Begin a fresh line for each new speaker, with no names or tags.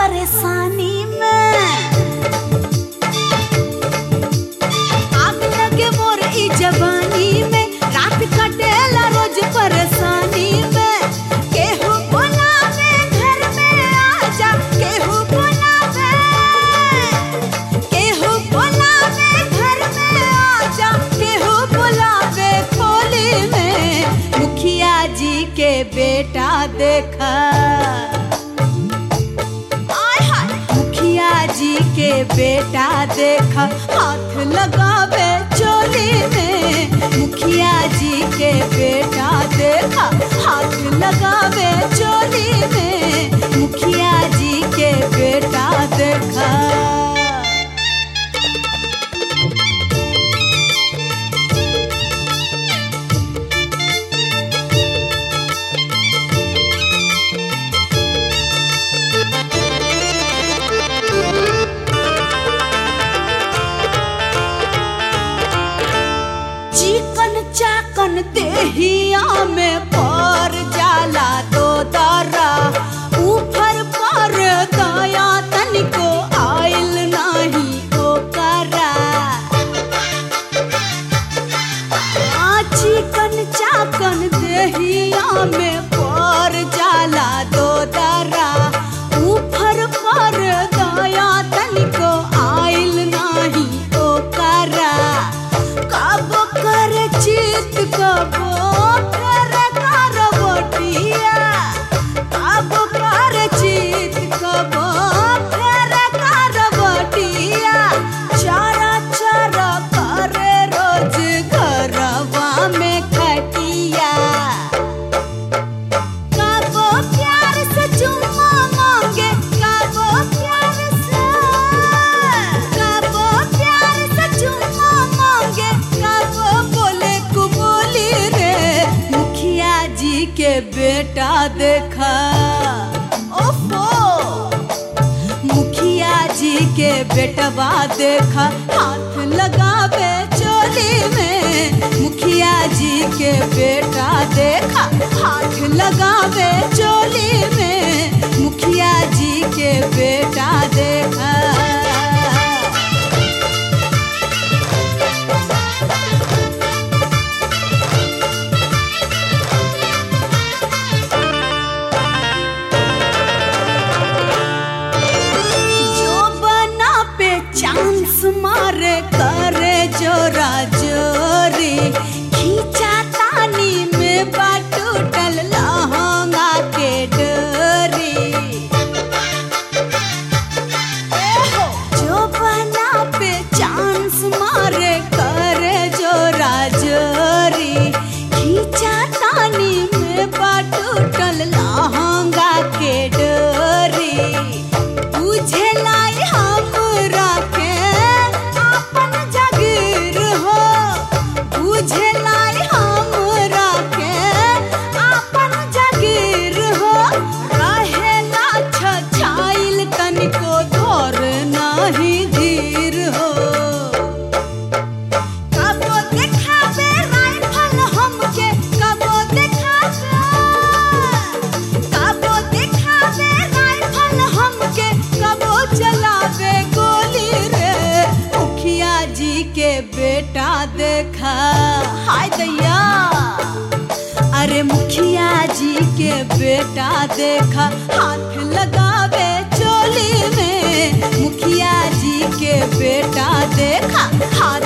परेशानी में। आग लगे मोर ई जवानी में, रात कटेला रोज परेशानी में। केहू बुलावे घर में आजा, केहू बुलावे घर में आजा, केहू बुलावे खोली में। मुखिया जी के बेटा देखा, जी के बेटा देखा हाथ लगावे चोली में। मुखिया जी के बेटा देखा हाथ लगावे चोली में। मुखिया जी के बेटा देखा। चिकन चाकन देहिया में पर जाला दो दरा, ऊपर पर दया तनिको आइल नहीं ओकरा। चिकन चाकन देहिया में पर जाला दो दरा, ऊपर पर दया तनिको आइल नहीं ओकरा। कब कर चित कबो कर करवटिया, कब कर चित कबो कर करवटिया। चारा चारा करे रोज घरवा में खटिया। कबो प्यार से चुम्मा मांगे, कबो प्यार से चुम्मा मांगे, कबो बोले कुबोली रे। मुखिया जी के बेटा देखा, ओफो मुखिया जी के बेटवा देखा हाथ लगावे चोली में। मुखिया जी के बेटा देखा हाथ लगावे चोली में। मुखिया जी के बेटा देखा। चांस मारे करे जोरा जोरी, खींचा तानी में बाटूटल लहंगा के डोरी। जो बना पे चांस मारे करे जोरा जोरी, खींचा तानी में बाटूटल लहंगा के डोरी। बुझे लाई हमरा के आपन जागीर हो, बुझे लाई हमरा के आपन जागीर हो। रहेला छछाइल तनिको धर नाही धीर हो। कबो देखावे राइफल हमके, कबो देखावे राइफल हमके, कबो चलावे गोली रे। मुखिया जी के बेटा देखा, हाय दैया। अरे मुखिया जी के बेटा देखा हाथ लगावे चोली में। मुखिया जी के बेटा देखा हाथ